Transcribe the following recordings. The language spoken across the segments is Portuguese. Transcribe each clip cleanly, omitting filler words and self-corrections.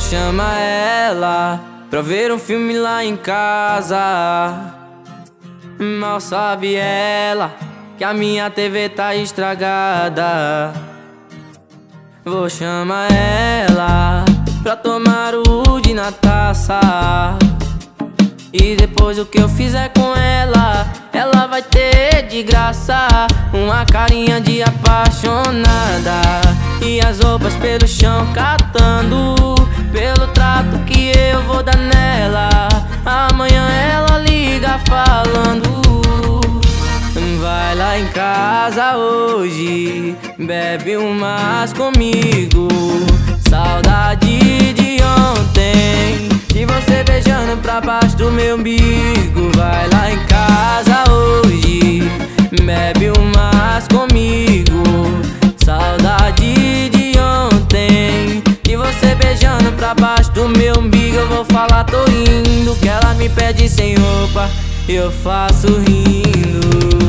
chamar ela pra ver um filme lá em casa. Mal sabe ela que a minha TV tá estragada. Vou chamar ela pra tomar o Wood na taça. E depois o que eu fizer com ela, ela vai ter de graça uma carinha de apaixonada. E as roupas pelo chão catando, pelo trato que eu vou dar nela. Amanhã ela liga falando: vai lá em casa hoje, bebe umas comigo. Saudade de ontem, de você beijando pra baixo do meu umbigo. Vai lá em casa hoje, bebe umas comigo. Saudade de ontem, de você beijando pra baixo do meu umbigo. Eu vou falar, tô indo, que ela me pede sem roupa, eu faço rindo.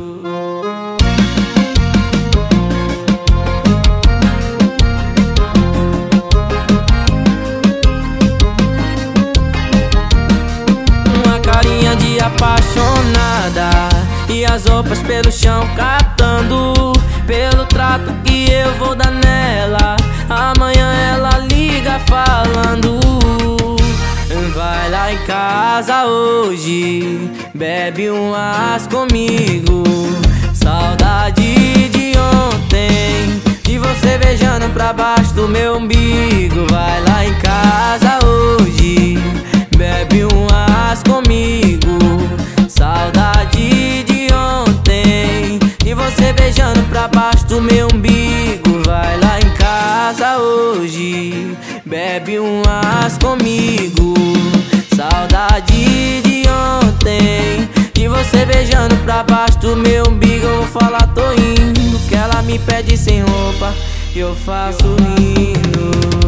De apaixonada, e as roupas pelo chão catando, pelo trato que eu vou dar nela. Amanhã ela liga falando: vai lá em casa hoje, bebe umas comigo. Saudade de ontem, de você beijando pra baixo do meu umbigo. Vai lá em casa hoje, bebe umas comigo. Saudade de ontem, de você beijando pra baixo do meu umbigo. Vai lá em casa hoje, bebe umas comigo. Saudade de ontem, de você beijando pra baixo do meu umbigo. Eu vou falar, tô indo, que ela me pede sem roupa, eu faço rindo.